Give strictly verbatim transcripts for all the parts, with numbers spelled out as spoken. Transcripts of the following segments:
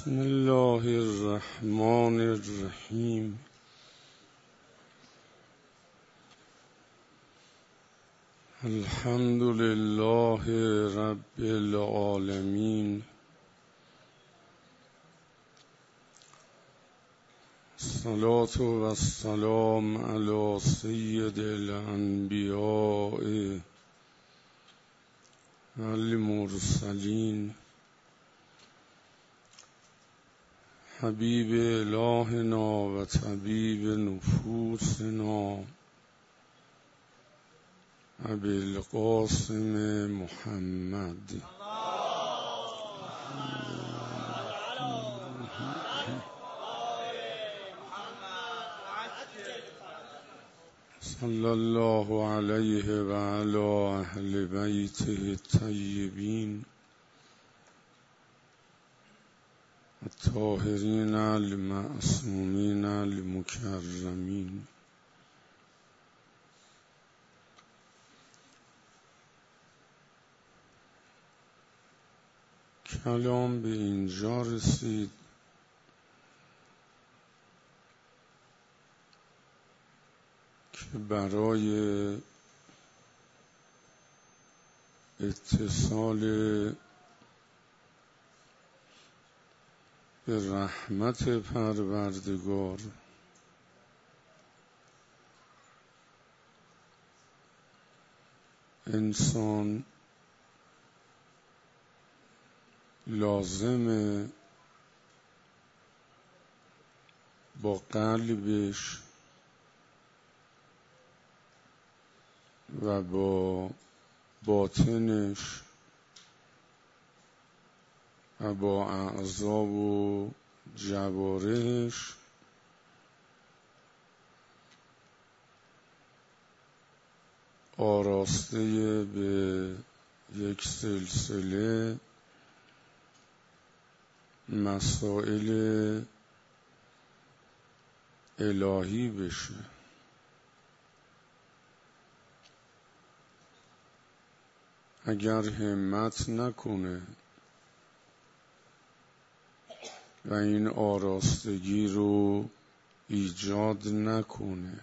بسم الله الرحمن الرحیم. الحمد لله رب العالمین. الصلاة و السلام علی سید الانبیاء والمرسلین حبیب الهنا و طبیب نفوسنا ابی القاسم محمد. صلی الله علیه و علی اهل بیته الطیبین الطاهرین المعصومین المکرمین. کلام به اینجا رسید که برای اتصال به رحمت پروردگار انسان لازمه با قلبش و با باطنش و با اعضا و جوارحش آراسته به یک سلسله مسائل الهی بشه. اگر همت نکنه و این آراستگی رو ایجاد نکنه،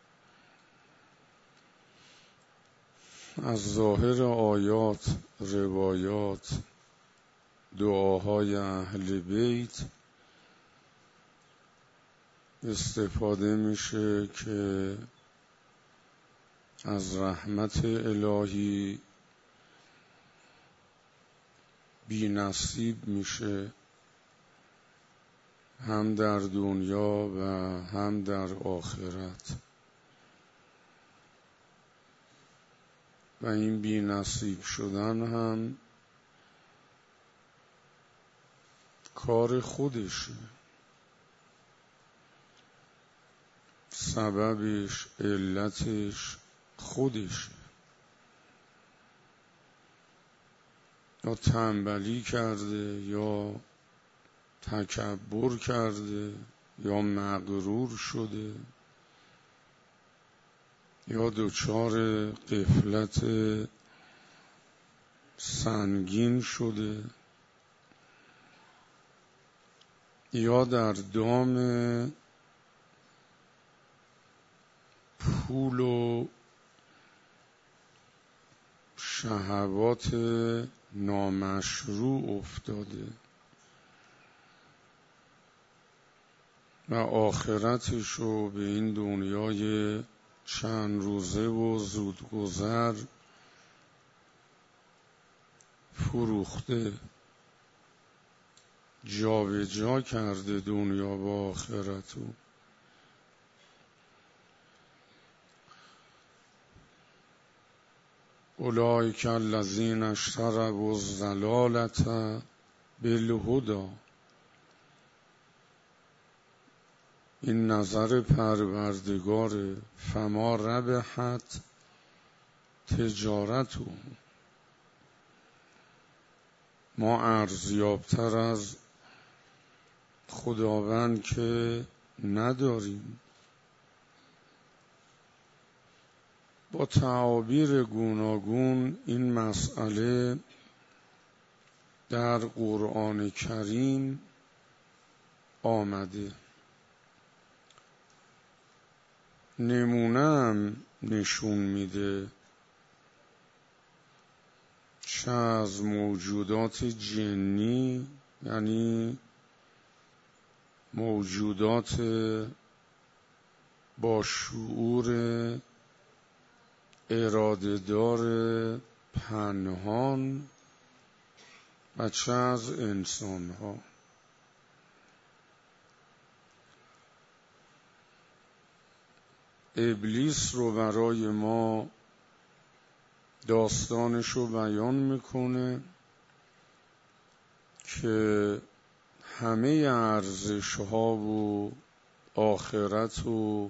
از ظاهر آیات، روایات، دعاهای اهل بیت استفاده میشه که از رحمت الهی بی نصیب میشه، هم در دنیا و هم در آخرت. و این بی نصیب شدن هم کار خودشه، سببش، علتش خودشه. یا تنبلی کرده، یا تکبر کرده، یا مغرور شده، یا دچار غفلت سنگین شده، یا در دام پول و شهوات نامشروع افتاده و آخرتش رو به این دنیای چند روزه و زودگذر فروخته، جا به جا کرده دنیا با آخرتو. اولئک الذین اشتروا الضلالة بالهدی. این نظر پروردگاره. فما ربحت تجارتو. ما ارزیابتر از خداوند که نداریم. با تعابیر گوناگون این مسئله در قرآن کریم آمده. نمونم نشون میده چه از موجودات جنی، یعنی موجودات با شعور اراده دار پنهان و چه از انسان ها. ابلیس رو برای ما داستانش رو بیان میکنه که همه ارزش ها و آخرت و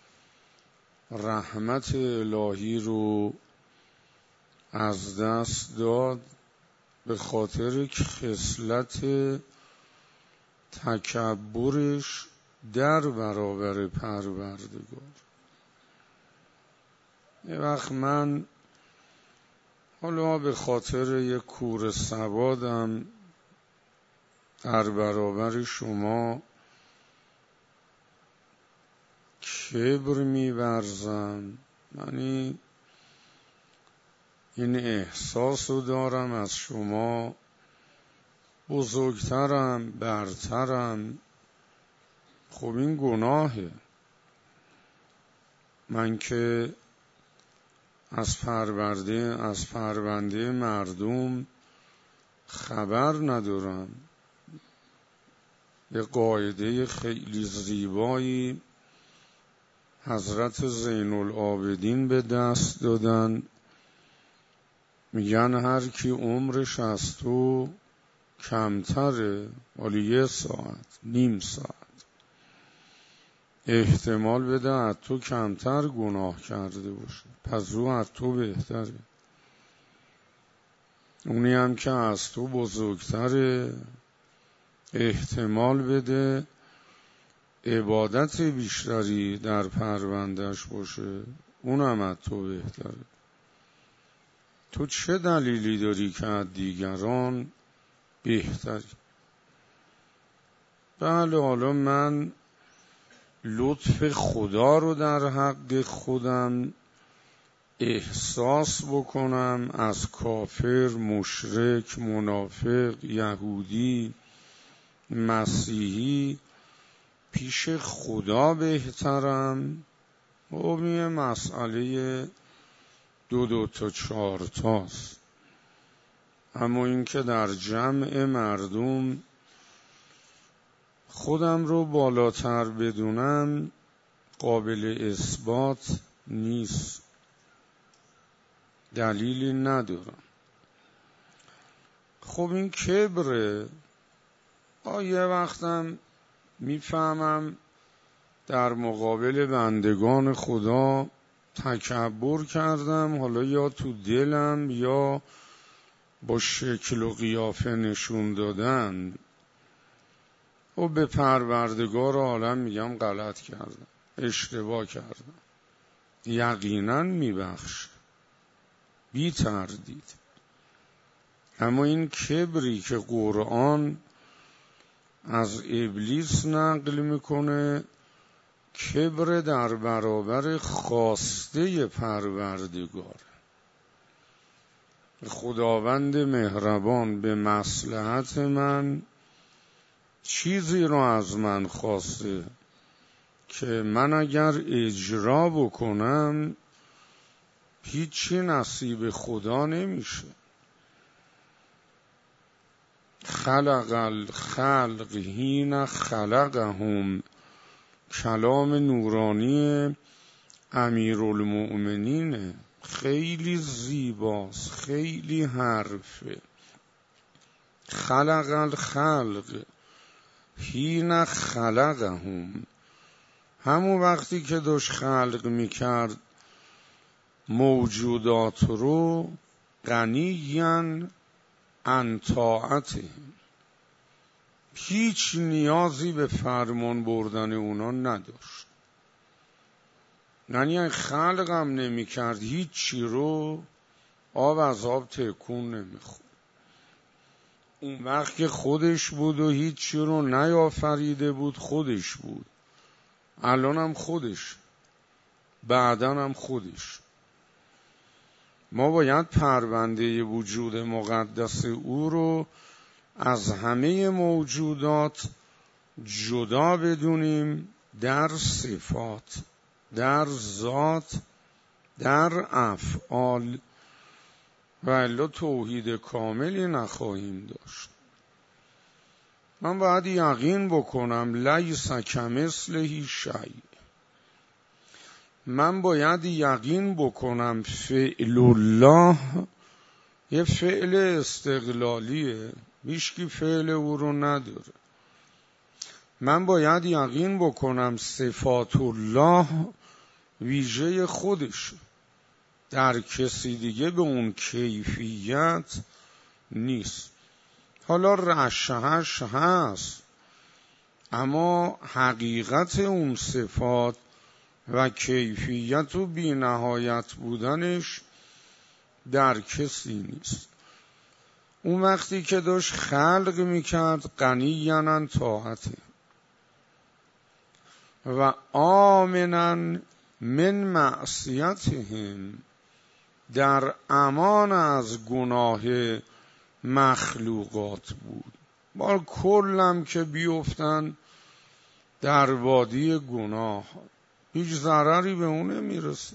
رحمت الهی رو از دست داد به خاطر که خصلت تکبرش در برابر پروردگار. یه وقت من حالا به خاطر یک کور سوادم در برابر شما کبر می‌ورزم، یعنی این احساس رو دارم از شما بزرگترم، برترم. خب این گناهه. من که از پرورده از پرونده مردم خبر ندارم. یه قاعده خیلی زیبایی حضرت زین العابدین به دست دادن، میگن هر کی عمرش از تو کمتره، ولی یه ساعت نیم ساعت احتمال بده از تو کمتر گناه کرده باشه، پس او از تو بهتره. اونی هم که از تو بزرگتره احتمال بده عبادت بیشتری در پروندهش باشه، اونم از تو بهتره. تو چه دلیلی داری که از دیگران بهتری؟ بله، حالا من لطف خدا رو در حق خودم احساس بکنم، از کافر، مشرک، منافق، یهودی، مسیحی پیش خدا بهترم. و یه مسئله دو دو تا چهار تاست. اما این که در جمع مردم خودم رو بالاتر بدونم قابل اثبات نیست، دلیلی ندارم. خب این کبره. یه وقتم میفهمم در مقابل بندگان خدا تکبر کردم، حالا یا تو دلم یا با شکل و قیافه نشون دادن، و به پروردگار عالم میگم غلط کردم، اشتباه کردم. یقینا میبخش بی تردید. اما این کبری که قرآن از ابلیس نقل میکنه، کبر در برابر خواسته پروردگار. خداوند مهربان به مصلحت من چیزی رو از من خواسته که من اگر اجرا بکنم هیچی نصیب خدا نمیشه. خلق الخلق حین خلقهم، کلام نورانی امیرالمؤمنینه، خیلی زیباست، خیلی حرفه. خلق الخلق حین خلقهم، همون وقتی که داشت خلق میکرد موجودات رو، غنیاً عن طاعتهم، هیچ نیازی به فرمان بردن اونا نداشت. یعنی خلقم نمی کرد هیچی رو، آب از آب تکون نمی خورد. اون وقت که خودش بود و هیچی رو نیافریده بود خودش بود، الان هم خودش، بعداً هم خودش. ما باید پرونده وجود مقدس او رو از همه موجودات جدا بدونیم، در صفات، در ذات، در افعال، و الا توحید کاملی نخواهیم داشت. من باید یقین بکنم لیس کمثله شیء. من باید یقین بکنم فعل الله یه فعل استقلالیه، هیچکی فعل او رو نداره. من باید یقین بکنم صفات الله ویژه خودش، در کسی دیگه به اون کیفیت نیست. حالا رشهش هست، اما حقیقت اون صفات و کیفیت و بی نهایت بودنش در کسی نیست. اون وقتی که داشت خلق میکرد غنیاً طاعته و آمناً من معصیتهم، در امان از گناه مخلوقات بود. بار کلم که بیفتن در وادی گناه، هیچ ضرری به اون نمیرسه.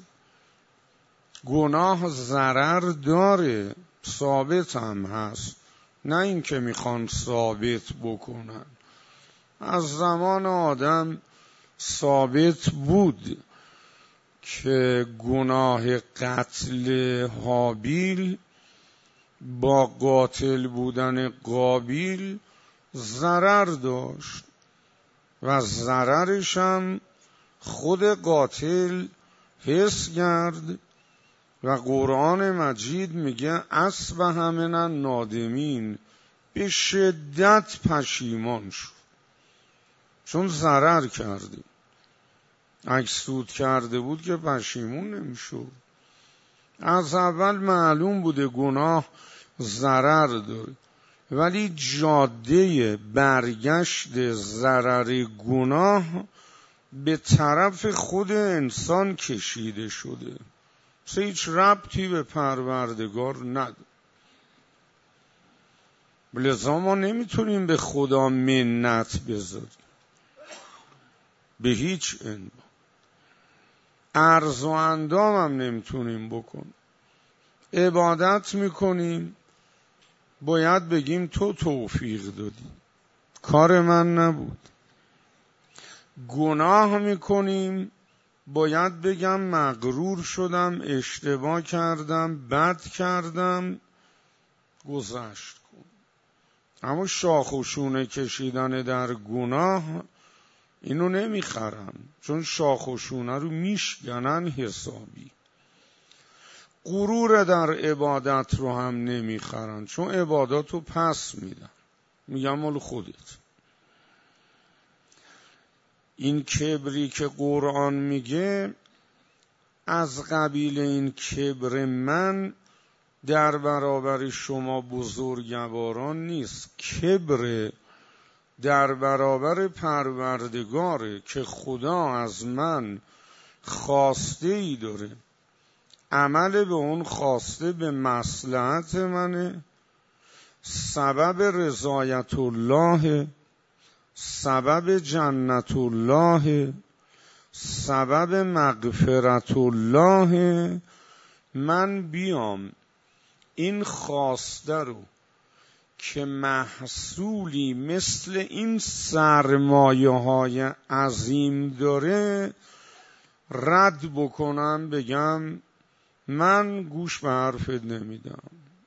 گناه ضرر داره، ثابت هم هست، نه این که میخوان ثابت بکنن. از زمان آدم ثابت بود که گناه قتل هابیل با قاتل بودن قابیل ضرر داشت و ضررش هم خود قاتل حس کرد و قرآن مجید میگه اصبح من النادمین، به شدت پشیمان شد، چون ضرر کرده. اگه سود کرده بود که پشیمون نمیشد. از اول معلوم بوده گناه ضرر داره، ولی جاده برگشت ضرر گناه به طرف خود انسان کشیده شده، هیچ ربطی به پروردگار نداره. لذا ما نمیتونیم به خدا منت بذاریم به هیچ عنوان. عرض و اندام هم نمیتونیم بکنیم. عبادت میکنیم باید بگیم تو توفیق دادی، کار من نبود. گناه میکنیم باید بگم مغرور شدم، اشتباه کردم، بد کردم، گذشت کن. اما شاخ و شونه کشیدن در گناه اینو نمیخرن، چون شاخ و شونه رو میشکنن حسابی. غرور در عبادت رو هم نمیخرن، چون عبادت رو پس میدن، میگم مال خودت. این کبری که قرآن میگه از قبیل این کبر من در برابر شما بزرگواران نیست، کبر در برابر پروردگاره که خدا از من خواسته ای داره، عمل به اون خواسته به مصلحت منه، سبب رضایت الله، سبب جنت الله، سبب مغفرت الله. من بیام این خواسته رو که محصولی مثل این سرمایه های عظیم داره رد بکنم، بگم من گوش به حرفت نمیدم.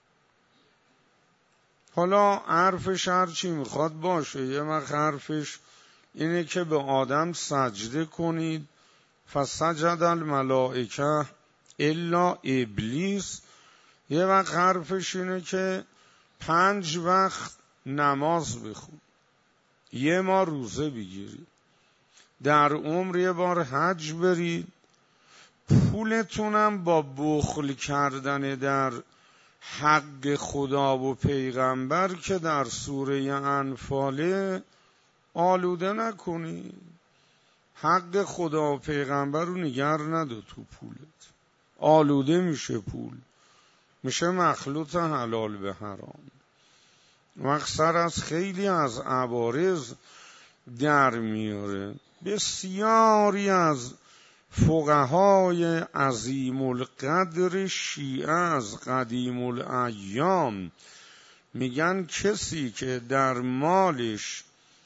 حالا حرفش هر چی میخواد باشه. یه وقت حرفش اینه که به آدم سجده کنید، فسجد الملائکه الا ابلیس. یه وقت حرفش اینه که پنج وقت نماز بخون، یه ماه روزه بگیرید، در عمر یه بار حج برید، پولتونم با بخل کردن در حق خدا و پیغمبر که در سوره انفاله آلوده نکنی. حق خدا و پیغمبر رو نگر نده تو پولت، آلوده میشه پول، میشه مخلوط حلال به حرام. مقصر از خیلی از عوارض در میاره. بسیاری از فقهای عظیم القدر شیعه از قدیم الایام میگن کسی که در مالش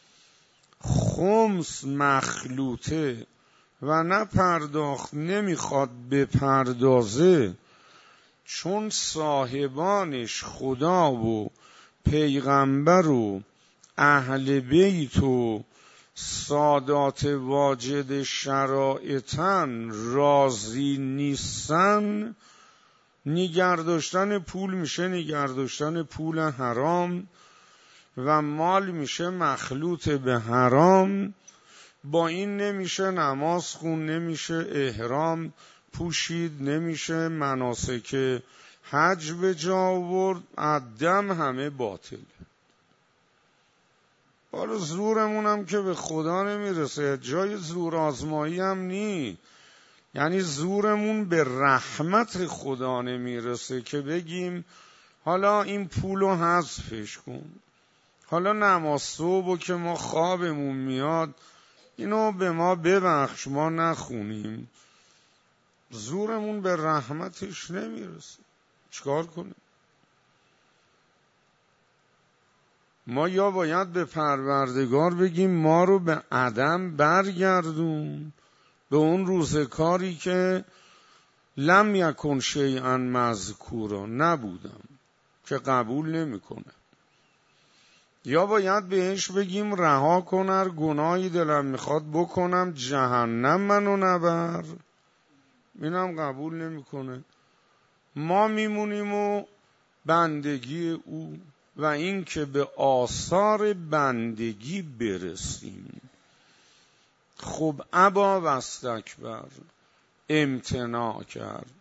خمس مخلوطه و نه پرداخت نمیخواد بپردازه، چون صاحبانش خدا و پیغمبر و اهل بیت و سادات واجد شرایطن راضی نیستن، نگرداشتن پول میشه نگرداشتن پول حرام و مال میشه مخلوط به حرام. با این نمیشه نماز خون، نمیشه احرام پوشید، نمیشه مناسک حج به جا آورد، عدم همه باطل. حالا زورمون هم که به خدا نمیرسه، جای زور آزمایی هم نی، یعنی زورمون به رحمت خدا نمیرسه که بگیم حالا این پولو حذفش کن، حالا نماز صبح که ما خوابمون میاد اینو به ما ببخش ما نخونیم. زورمون به رحمتش نمیرسه، چیکار کنیم؟ ما یا باید به پروردگار بگیم ما رو به عدم برگردون، به اون روزگاری که لم یکن شیئا مذکورا، نبودم، که قبول نمیکنه. یا باید بهش بگیم رها کن، هر گناهی دلم میخواد بکنم، جهنم منو نبر، اینم قبول نمیکنه. ما میمونیم و بندگی او و این که به آثار بندگی برسیم. خب ابا و استکبر، امتناع کرد،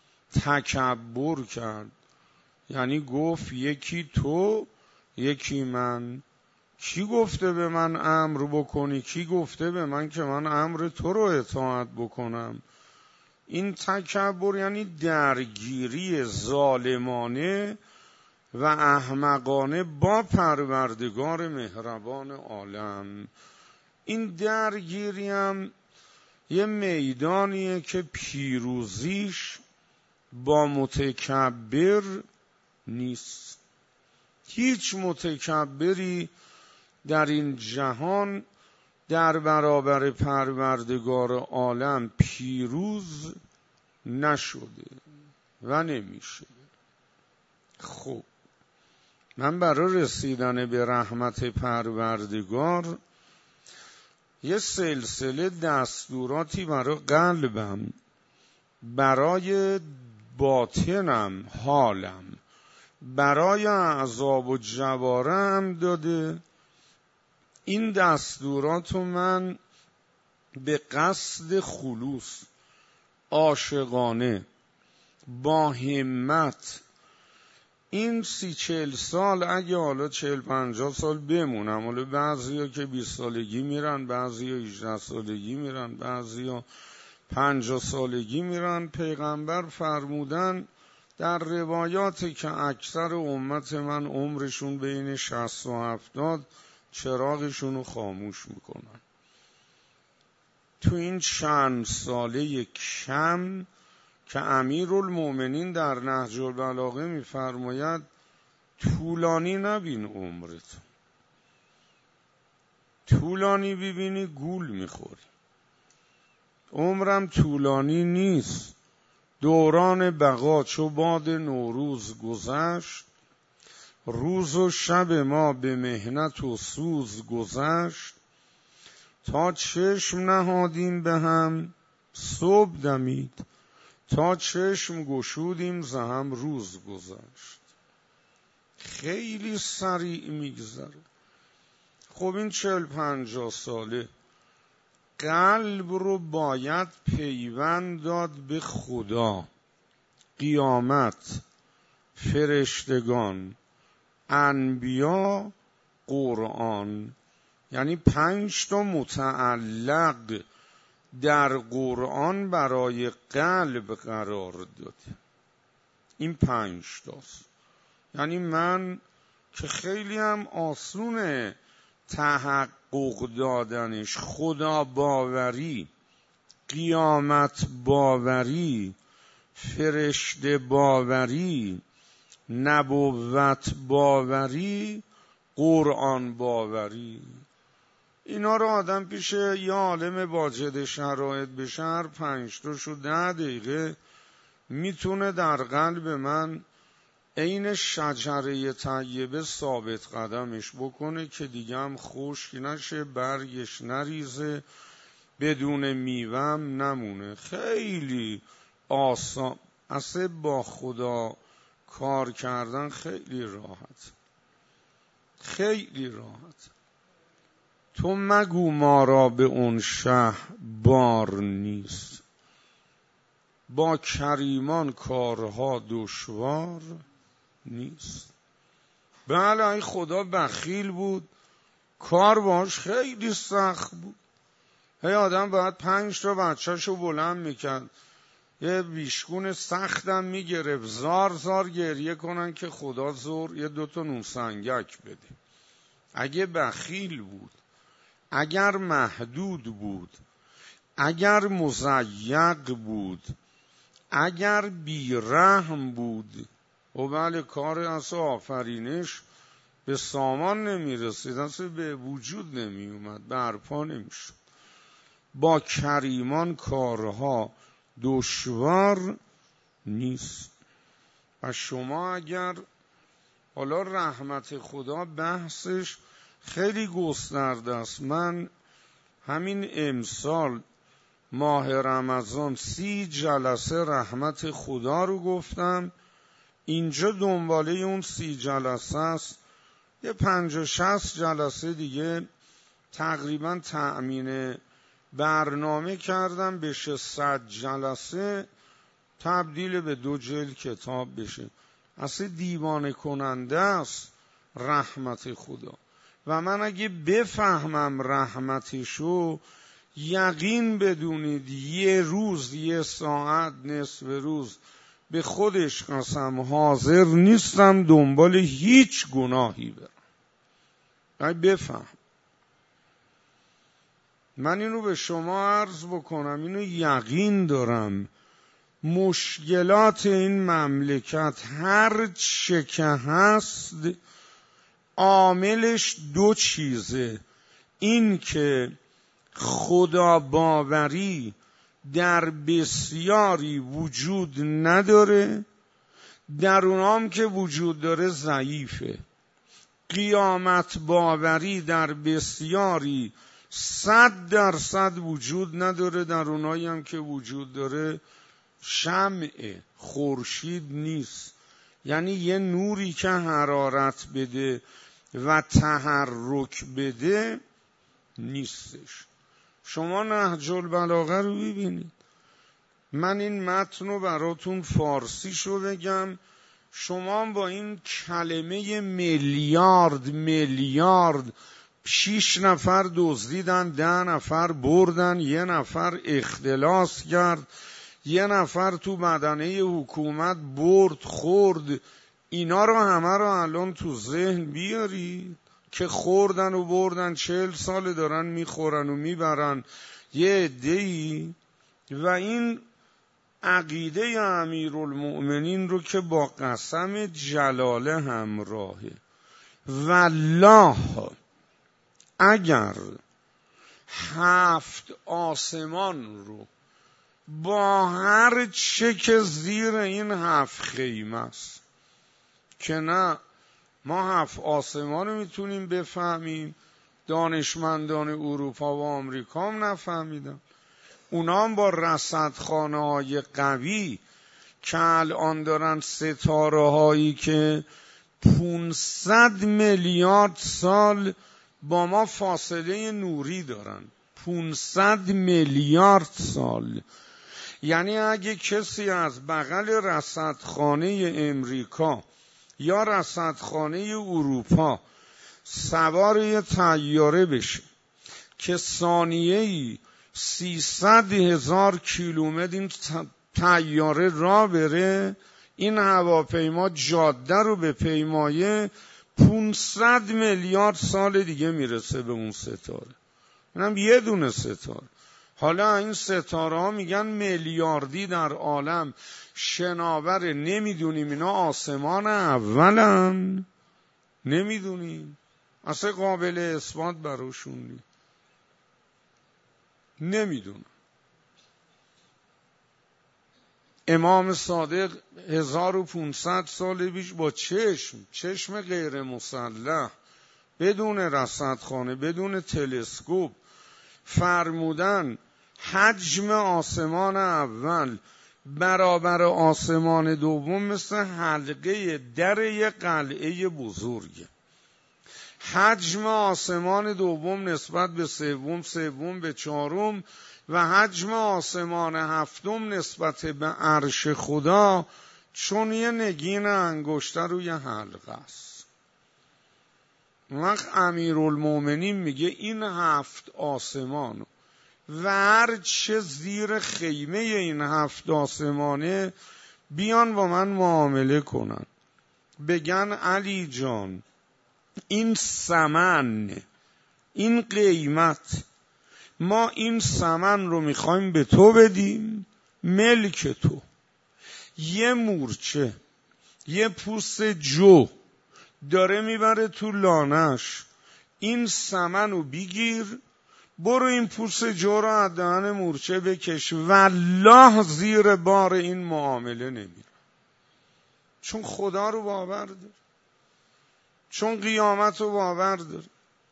تکبر کرد، یعنی گفت یکی تو یکی من. کی گفته به من امر بکنی؟ کی گفته به من که من امر تو رو اطاعت بکنم؟ این تکبر یعنی درگیری ظالمانه و احمقانه با پروردگار مهربان عالم. این درگیری هم یه میدانیه که پیروزیش با متکبر نیست. هیچ متکبری در این جهان در برابر پروردگار عالم پیروز نشده و نمیشه. خب من برای رسیدن به رحمت پروردگار یه سلسله دستوراتی برای قلبم، برای باطنم، حالم، برای اعضاب و جوارحم داده. این دستوراتو من به قصد خلوص، عاشقانه، با همت، این سی چل سال، اگه حالا چل پنجاه سال بمونم، حالا بعضی ها که بیست سالگی میرن، بعضی ها هجده سالگی میرن، بعضی ها پنجاه سالگی میرن. پیغمبر فرمودن در روایاتی که اکثر امت من عمرشون بین شصت و هفتاد چراغشون رو خاموش میکنن. تو این چند ساله کم که امیرالمومنین در نهج البلاغه میفرماید طولانی نبین عمرت، طولانی ببینی گول میخوری. عمرم طولانی نیست. دوران بقا چو باد نوروز گذشت، روز و شب ما به مهنت و سوز گذشت. تا چشم نهادیم به هم صبح دمید، تا چشم گشودیم ز هم روز گذشت. خیلی سریع میگذره. خب این چهل پنجاه ساله قلب رو باید پیوند داد به خدا. قیامت، فرشتگان، انبیا، قرآن. یعنی پنج تا متعلق در قرآن برای قلب قرار داده. این پنج تاست. یعنی من که خیلی هم آسونه تحقق دادنش، خدا باوری، قیامت باوری، فرشته باوری، نبوت باوری، قرآن باوری، اینا رو آدم پیش یه عالم واجد شرایط بشه هر پنج تا شو ده دقیقه میتونه در قلب من عین شجره طیبه ثابت قدمش بکنه که دیگه هم خشک نشه، برگش نریزه، بدون میوهم نمونه. خیلی آسان، اصلا با خدا کار کردن خیلی راحت، خیلی راحت. تو مگو ما را به اون شه بار نیست، با کریمان کارها دشوار نیست. بله این خدا بخیل بود، کار باش خیلی سخت بود. هی آدم باید پنج تا بچه‌شو بلند میکرد، یه بیشکون سختم میگرفت، زار زار گریه کنن که خدا زور یه دوتا نون سنگک بده. اگه بخیل بود، اگر محدود بود، اگر مضیق بود، اگر بیرحم بود، و بله کار اصلا آفرینش به سامان نمیرسید، اصلا به وجود نمیومد، برپا نمیشد. با کریمان کارها دشوار نیست. و شما اگر حالا رحمت خدا بحثش خیلی گسترده است. من همین امسال ماه رمضان سی جلسه رحمت خدا رو گفتم. اینجا دنباله اون سی جلسه است، یه پنج و شصت جلسه دیگه تقریبا تأمین برنامه کردم بشه، صد جلسه تبدیل به دو جلد کتاب بشه. اصلا دیوانه کننده است رحمت خدا. و من اگه بفهمم رحمتشو، یقین بدونید یه روز، یه ساعت، نصف روز به خودش قسم حاضر نیستم دنبال هیچ گناهی برم. اگه بفهم، من اینو به شما عرض بکنم، اینو یقین دارم، مشکلات این مملکت هر چه که هست عاملش دو چیزه. این که خدا باوری در بسیاری وجود نداره، در اونام که وجود داره ضعیفه. قیامت باوری در بسیاری صد درصد وجود نداره، در اونایی هم که وجود داره شمعه، خورشید نیست. یعنی یه نوری که حرارت بده و تحرک بده نیستش. شما نهج البلاغه رو ببینید. من این متن رو براتون فارسی شو بگم، شما با این کلمه میلیارد میلیارد شیش نفر دزدیدن، ده نفر بردن، یه نفر اختلاس کرد، یه نفر تو بدنه حکومت برد خورد، اینا رو همه رو الان تو ذهن بیارید که خوردن و بردن، چهل سال دارن میخورن و میبرن یه عده‌ای. و این عقیده امیرالمؤمنین رو که با قسم جلاله همراهه، والله اگر هفت آسمان رو با هر چه که زیر این هفت خیمه است، که نه ما هفت آسمان رو میتونیم بفهمیم، دانشمندان اروپا و آمریکا هم نفهمیدن، اونا هم با رصدخانه های قوی که الان دارن ستاره هایی که پونصد میلیارد سال با ما فاصله نوری دارن، پونصد میلیارد سال، یعنی اگه کسی از بغل رصدخانه امریکا یا رصدخانه اروپا سوار یه طیاره بشه که ثانیه‌ای سیصد هزار کیلومتر این طیاره را بره، این هواپیما جاده رو به پیمایه پانصد میلیارد سال دیگه میرسه به اون ستاره. اینم یه دونه ستاره. حالا این ستاره ها میگن میلیاردی در عالم شناور، نمیدونیم اینا آسمان اولن، نمیدونیم، اصلا قابل اثبات براشون نیست، نمیدونم. امام صادق هزار و پانصد سال پیش با چشم چشم غیر مسلح بدون رصدخانه بدون تلسکوپ فرمودن حجم آسمان اول برابر آسمان دوم مثل حلقه در یک قلعه بزرگه. حجم آسمان دوم نسبت به سوم، سوم به چهارم و حجم آسمان هفتم نسبت به عرش خدا چون یه نگین انگشتر روی حلقه است. وقت امیرالمومنین میگه این هفت آسمان و هر چه زیر خیمه این هفت آسمانه بیان با من معامله کنن، بگن علی جان این ثمن، این قیمت، ما این ثمن رو میخوایم به تو بدیم، ملک تو. یه مورچه یه پوست جو داره میبره تو لانش، این ثمن رو بگیر برو این پوست جو رو از دهن مورچه بکش، والله زیر بار این معامله نمیره. چون خدا رو باور داره، چون قیامت رو باور داره،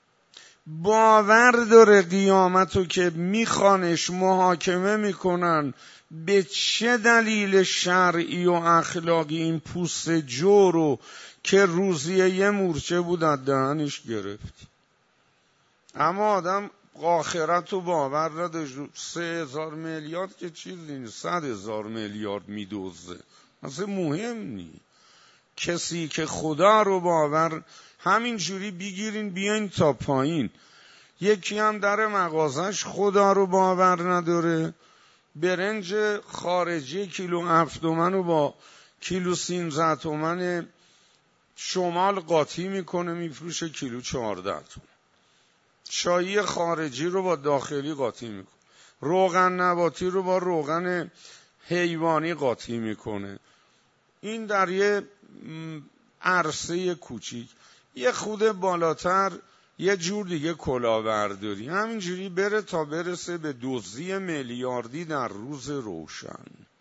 باور داره قیامت رو که میخوانش محاکمه میکنن به چه دلیل شرعی و اخلاقی این پوست جو رو که روزیه یه مورچه بود از دهنش گرفتی. اما آدم آخرت رو باور نداشت. سه هزار میلیارد که چیزی نیست، صد هزار میلیارد میدوزه، اصلا مهم نیست. کسی که خدا رو باور همینجوری بگیرین بیاین تا پایین. یکی هم در مغازش خدا رو باور نداره، برنج خارجی کیلو هفت تومن رو با کیلو سیزده تومن شمال قاطی میکنه میفروشه کیلو چهارده تومن. چای خارجی رو با داخلی قاطی میکنه، روغن نباتی رو با روغن حیوانی قاطی میکنه. این در یه عرصه کوچیک. یه خود بالاتر یه جور دیگه کلاهبرداری، همینجوری بره تا برسه به دزدی میلیاردی در روز روشن.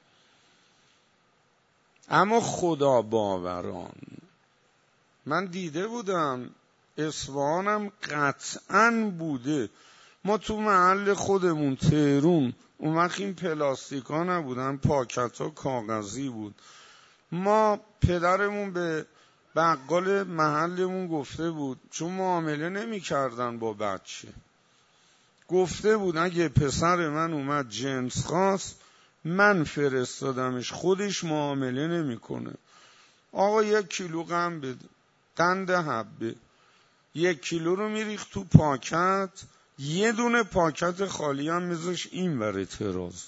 اما خدا باوران من دیده بودم، اصفهانم قطعاً بوده، ما تو محل خودمون تهرون اون وقت این پلاستیکا نبودن، پاکتا کاغذی بود. ما پدرمون به بقال محلمون گفته بود، چون معامله نمی کردن با بچه، گفته بود اگه پسر من اومد جنس خواست من فرستادمش، خودش معامله نمی کنه. آقا یک کیلو قند بده، قند حبه، یک کیلو رو میریخت تو پاکت، یه دونه پاکت خالی هم میذاش این وره تراز.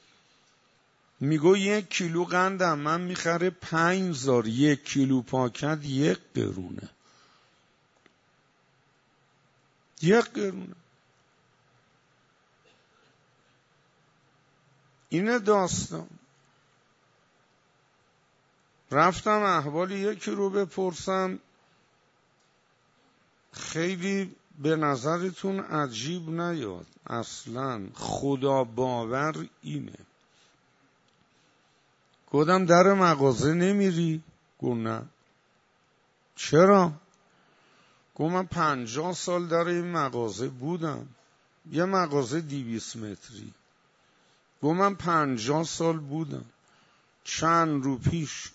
میگو یک کیلو قندم من میخره پنج زار، یک کیلو پاکت یک قرونه، یک قرونه. اینه داستان. رفتم احوال یکی رو بپرسم، خیلی به نظرتون عجیب نیاد، اصلا خدا باور اینه. گفتم در مغازه نمیری؟ گفت نه. چرا؟ گفت من پنجاه سال در این مغازه بودم، یه مغازه دیویس متری. گفت من پنجاه سال بودم. چند رو پیش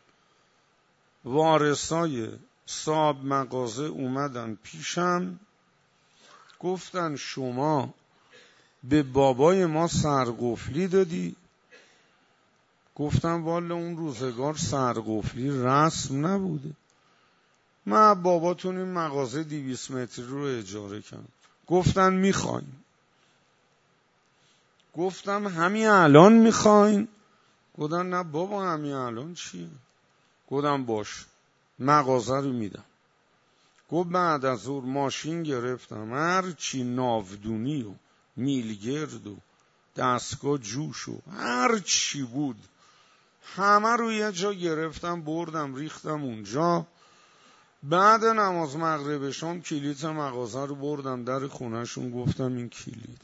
وارثای صاحب مغازه اومدن پیشم، گفتن شما به بابای ما سرقفلی دادی، گفتم والا اون روزگار سرقفلی رسم نبوده. من باباتون این مغازه دویست متری رو اجاره کردم. گفتن میخوایم. گفتم همین الان میخواین؟ گفتن نه بابا همین الان چیه؟ گفتم باش مغازه رو میدم. گفت بعد از اون ماشین گرفتم، هر چی ناودونی و میلگرد و دستگاه جوش و هر چی بود همه رو یه جا گرفتم بردم ریختم اونجا. بعد نماز مغرب شام کلید مغازه رو بردم در خونهشون، گفتم این کلید.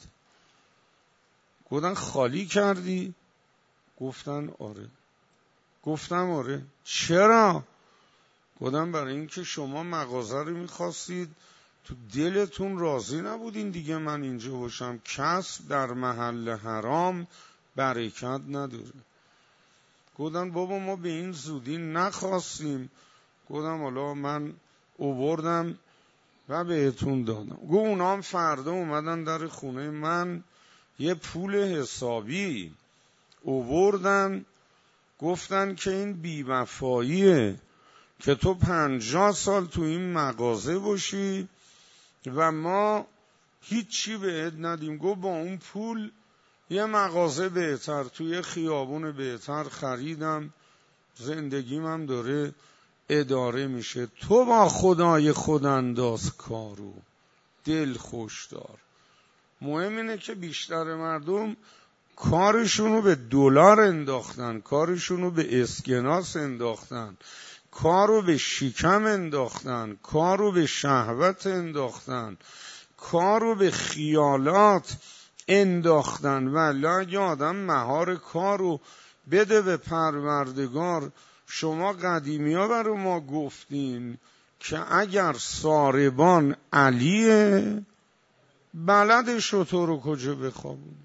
گفتن خالی کردی؟ گفتن آره. گفتم آره. چرا؟ گفتم برای اینکه شما مغازه رو میخواستید، تو دلتون راضی نبودین دیگه من اینجا باشم. کسب در محل حرام برکت نداره. گفتن بابا ما به این زودی نخواستیم. گفتم حالا من آوردم و بهتون دادم. گفت اونا هم فردا اومدن در خونه من یه پول حسابی آوردن، گفتن که این بی‌وفاییه که تو پنجاه سال تو این مغازه باشی و ما هیچی بهت ندیم. گفت با اون پول یه مغازه بهتر توی خیابون بهتر خریدم، زندگیم هم داره اداره میشه. تو با خدای خود انداز کارو، دل خوش دار. مهم اینه که بیشتر مردم کارشونو به دلار انداختن، کارشونو به اسکناس انداختن، کارو به شکم انداختن، کارو به شهوت انداختن، کارو به خیالات انداختن. ولی اگه آدم مهار کارو بده به پروردگار، شما قدیمی ها برای ما گفتین که اگر ساربان علیه بلد شطور رو کجا بخوابونه.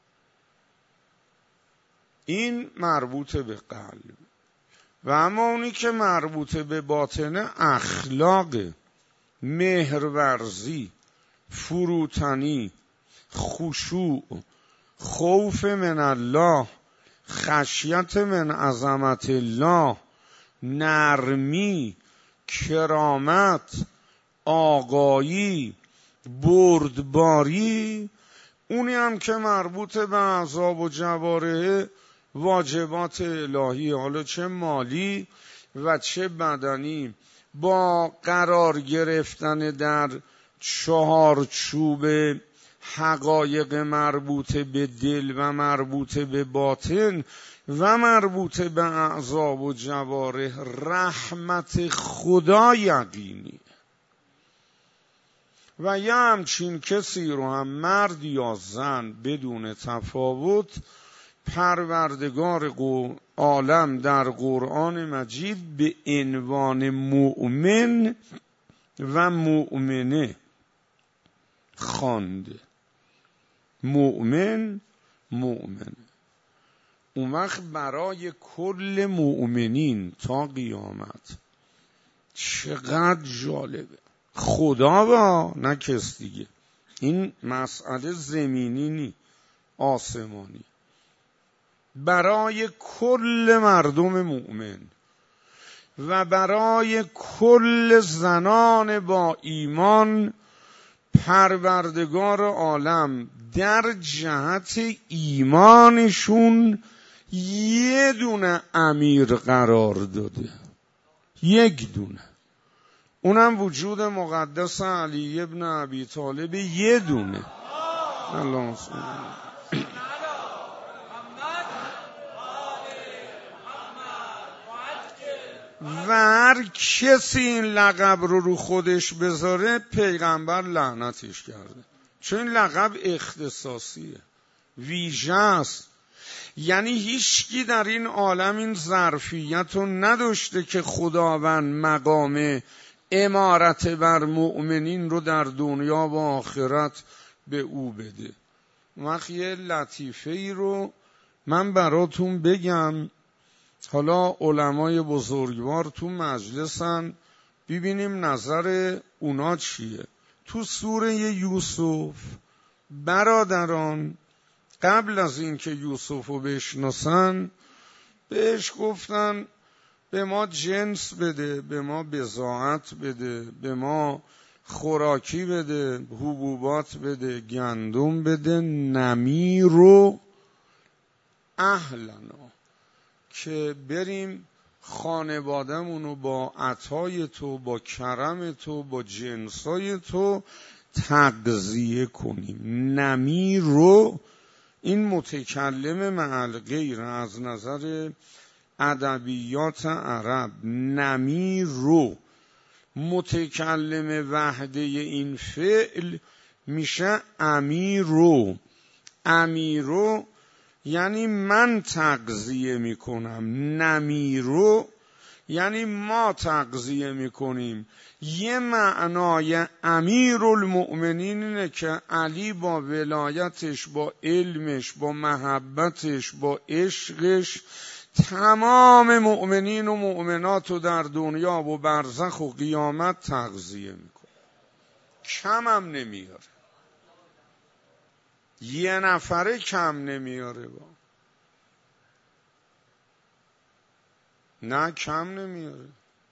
این مربوط به قلب. و اما اونی که مربوط به باطن، اخلاق، مهرورزی، فروتنی، خشوع، خوف من الله، خشیت من عظمت الله، نرمی، کرامت، آقایی، بردباری، اونی هم که مربوط به اعضا و جوارح واجبات الهی، حالا چه مالی و چه بدنی، با قرار گرفتن در چهارچوب حقایق مربوط به دل و مربوط به باطن و مربوط به اعضا و جوارح، رحمت خدا یقینی. و یه همچین کسی رو هم مرد یا زن بدون تفاوت پروردگار عالم در قرآن مجید به عنوان مؤمن و مؤمنه خوانده. مؤمن مؤمنه. اون وقت برای کل مؤمنین تا قیامت چقدر جالبه. خدا با نه کس دیگه. این مسئله زمینی نی، آسمانی. برای کل مردم مؤمن و برای کل زنان با ایمان، پروردگار عالم در جهت ایمانشون یه دونه امیر قرار داده. یک دونه. اونم وجود مقدس علی ابن ابی طالب، یه دونه. الله و هر کسی این لقب رو رو خودش بذاره پیغمبر لعنتش کرده، چون این لقب اختصاصیه، ویژه است. یعنی هیچکی در این عالم این ظرفیت رو نداشته که خداوند مقام امارت بر مؤمنین رو در دنیا و آخرت به او بده. وقت یه لطیفه ای رو من براتون بگم، حالا علمای بزرگوار تو مجلسن، ببینیم نظر اونا چیه. تو سوره یوسف برادران قبل از اینکه یوسف رو بشناسن بهش گفتن به ما جنس بده، به ما بضاعت بده، به ما خوراکی بده، حبوبات بده، گندم بده، نمیرو اهلنا، که بریم خانواده‌مونو با عطای تو، با کرم تو، با جنسای تو تغذیه کنیم. نمیرو این متکلم مع الغیر از نظر ادبیات عرب، نمیرو متکلم وحده این فعل میشه امیرو. امیرو یعنی من تغذیه میکنم، نمیرو یعنی ما تغذیه میکنیم. یه معنای امیرالمؤمنین اینه که علی با ولایتش، با علمش، با محبتش، با عشقش تمام مؤمنین و مؤمنات رو در دنیا و برزخ و قیامت تغذیه میکنه، کم هم نمیاره، یه نفره کم نمیاره، با نه کم نمیاره.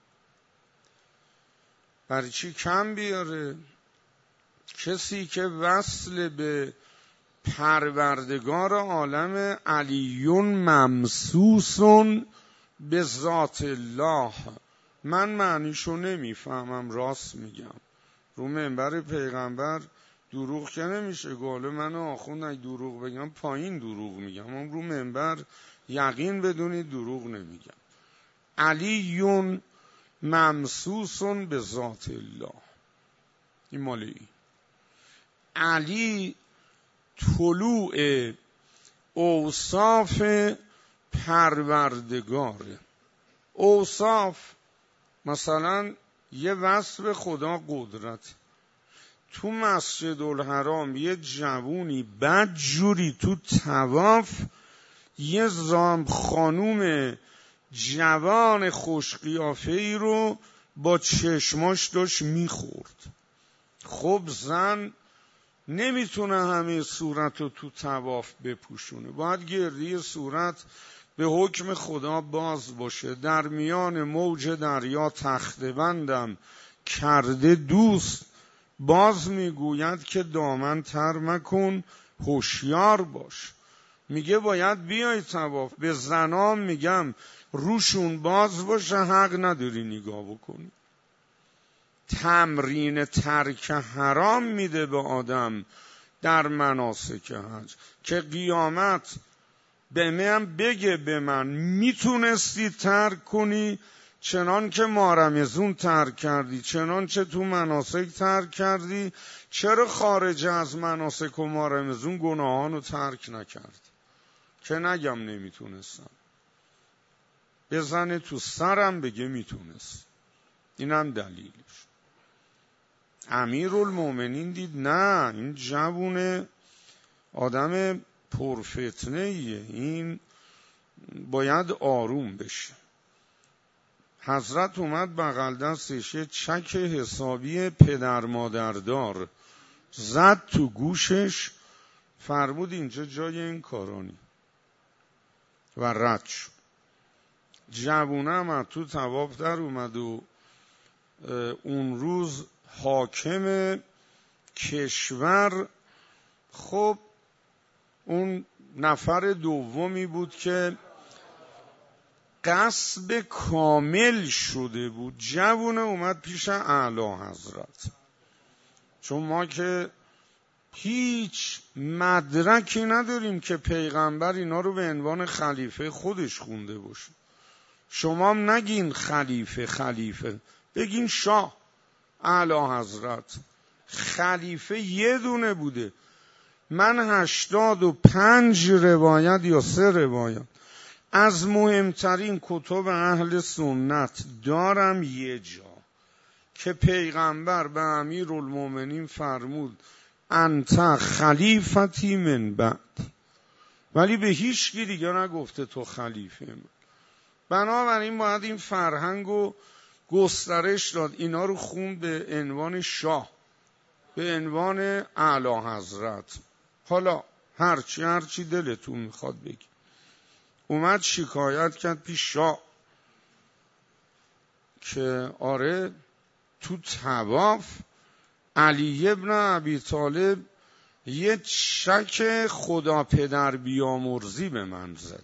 برای چی کم بیاره؟ کسی که وصل به پروردگار عالم علیون ممسوسون به ذات الله. من معنیشو نمیفهمم، راست میگم. رو منبر پیغمبر دروغ که نمیشه گاله. من آخوند اگه دروغ بگم پایین دروغ میگم، من رو منبر یقین بدونید دروغ نمیگم. علیون ممسوسون به ذات الله، این مال این. علی طلوع اوصاف پروردگاره. اوصاف مثلا یه وصف خدا قدرت. تو مسجد الحرام یه جوونی بد جوری تو طواف یه زام خانوم جوان خوش قیافه ای رو با چشماش داشت میخورد. خب زن نمیتونه همه صورت رو تو طواف بپوشونه، باید گردی صورت به حکم خدا باز باشه. در میان موج دریا تخته بندم کرده دوست، باز میگوید که دامن تر مکن هوشیار باش. میگه باید بیای طواف. به زنام میگم روشون باز باشه، حق نداری نگاه بکنی. تمرین ترک حرام میده به آدم در مناسک حج که قیامت به من بگه به من میتونستی ترک کنی چنان که ما رمضون ترک کردی، چنان که تو مناسک ترک کردی، چرا خارج از مناسک و ما رمضون گناهانو ترک نکردی؟ که نگم نمیتونستم، بزنه تو سرم بگه میتونست. اینم دلیلش. امیرالمومنین دید نه این جوونه آدم پرفتنه ایه، این باید آروم بشه. حضرت اومد بغل دستش یه چک حسابی پدر مادردار زد تو گوشش، فرمود اینجا جای این کارانی و رد شد. جوونه هم تو طواف در اومد و اون روز حاکم کشور، خب اون نفر دومی بود که قصب کامل شده بود. جوونه اومد پیش اعلی حضرت، چون ما که هیچ مدرکی نداریم که پیغمبر اینا رو به عنوان خلیفه خودش خونده باشه. شما هم نگین خلیفه خلیفه، بگین شاه. اعلی حضرت خلیفه یه دونه بوده. من هشتاد و پنج روایت یا سه روایت از مهمترین کتب اهل سنت دارم یه جا که پیغمبر به امیرالمومنین فرمود انت خلیفتی من بعد، ولی به هیچ کی دیگه نگفته تو خلیفه من. بنابراین باید این فرهنگو گسترش داد. اینا رو خوند به عنوان شاه، به عنوان اعلی حضرت. حالا هرچی هرچی دلتون میخواد بگی. اومد شکایت کرد پیش شاه که آره تو طواف علی ابن ابی طالب یه شک خدا پدر بیامرزی به من زده.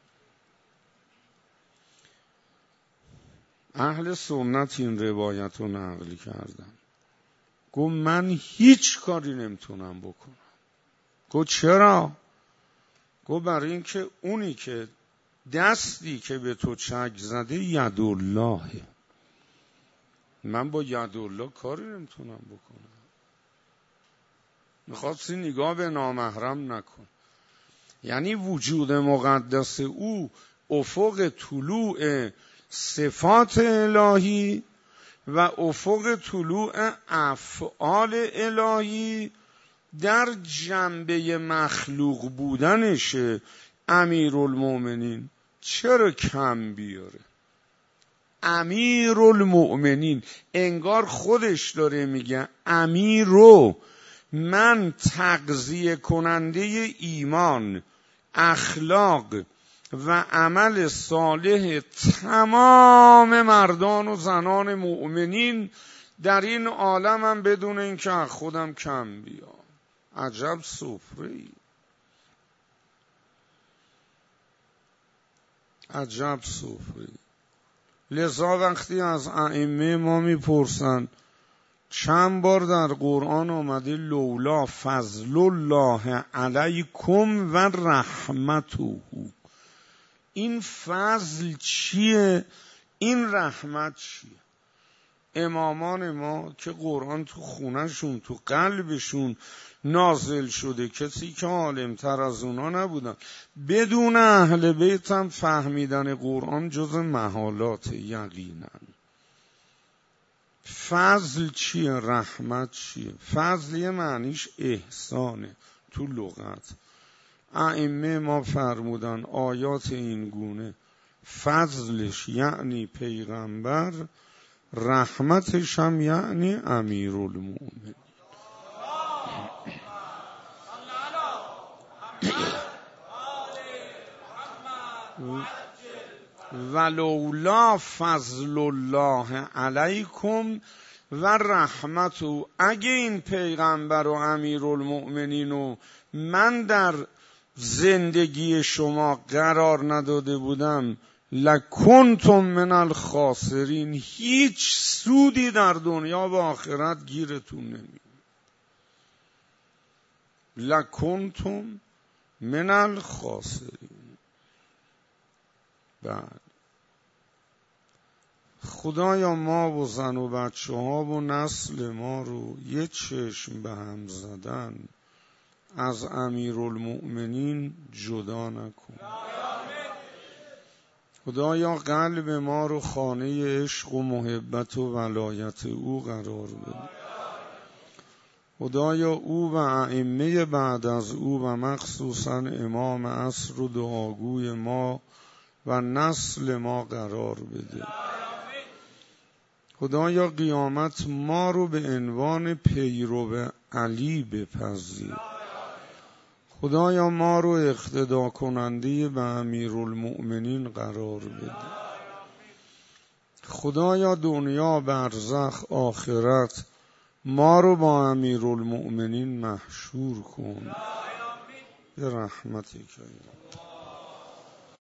اهل سنت این روایت رو نقل کردن. گفت من هیچ کاری نمیتونم بکنم. گفت چرا؟ گفت برای اینکه اونی که دستی که به تو چک زده یداللهه، من با یدالله کاری نمیتونم بکنم. میخواستی نگاه به نامحرم نکن. یعنی وجود مقدس او افق طلوع صفات الهی و افق طلوع افعال الهی در جنبه مخلوق بودنشه. امیرالمؤمنین چرا کم بیاره؟ امیرالمؤمنین انگار خودش داره میگه امیرو، من تغذیه کننده ایمان، اخلاق و عمل صالح تمام مردان و زنان مؤمنین در این عالمم بدون اینکه از خودم کم بیام. عجب سفره‌ای، عجب سفره‌ای. لذا وقتی از ائمه ما میپرسن چند بار در قرآن آمده لولا فضل الله علیکم و رحمته، این فضل چیه؟ این رحمت چیه؟ امامان ما که قرآن تو خونهشون تو قلبشون نازل شده، کسی که عالمتر از اونا نبودن، بدون اهل بیت هم فهمیدن قرآن جز محالات. یقینا فضل چیه؟ رحمت چیه؟ فضل یه معنیش احسانه تو لغت. ائمه ما فرمودن آیات این گونه فضلش یعنی پیغمبر، رحمتش هم یعنی امیرالمؤمنین. ولولا فضل الله علیکم و رحمته، اگه این پیغمبر و امیرالمؤمنین رو من در زندگی شما قرار نداده بودم لکنتم من الخاسرین، هیچ سودی در دنیا و آخرت گیرتون نمیاد. لکنتم من الخاسرین. بعد خدایا ما و زن و بچه ها و نسل ما رو یه چشم به هم زدن از امیرالمؤمنین جدا نکن. خدایا قلب ما رو خانه عشق و محبت و ولایت او قرار بده. خدایا او و ائمه بعد از او و مخصوصا امام عصر و دعاگوی ما و نسل ما قرار بده. خدایا قیامت ما رو به عنوان پیرو علی بپذیر. خدایا ما رو اقتدا کننده به امیرالمؤمنین قرار بده. خدایا دنیا برزخ آخرت ما رو با امیرالمؤمنین محشور کن به رحمتک.